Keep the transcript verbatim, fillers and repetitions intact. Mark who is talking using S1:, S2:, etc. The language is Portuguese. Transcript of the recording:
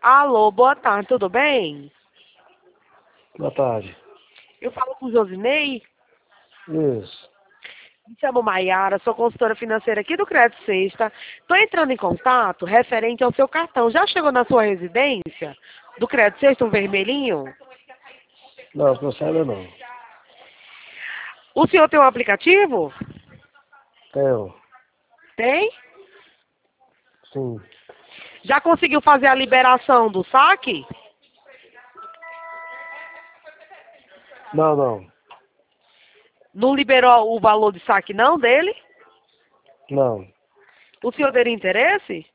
S1: Alô, boa tarde, tudo bem?
S2: Boa tarde.
S1: Eu falo com o Josinei.
S2: Isso.
S1: Me chamo Maiara, sou consultora financeira aqui do Crédito Sexta. Estou entrando em contato referente ao seu cartão. Já chegou na sua residência do Crédito Sexta, um vermelhinho?
S2: Não, que eu saiba não.
S1: O senhor tem um aplicativo?
S2: Tenho.
S1: Tem?
S2: Sim.
S1: Já conseguiu fazer a liberação do saque?
S2: Não, não.
S1: Não liberou o valor de saque não dele?
S2: Não.
S1: O senhor teria interesse?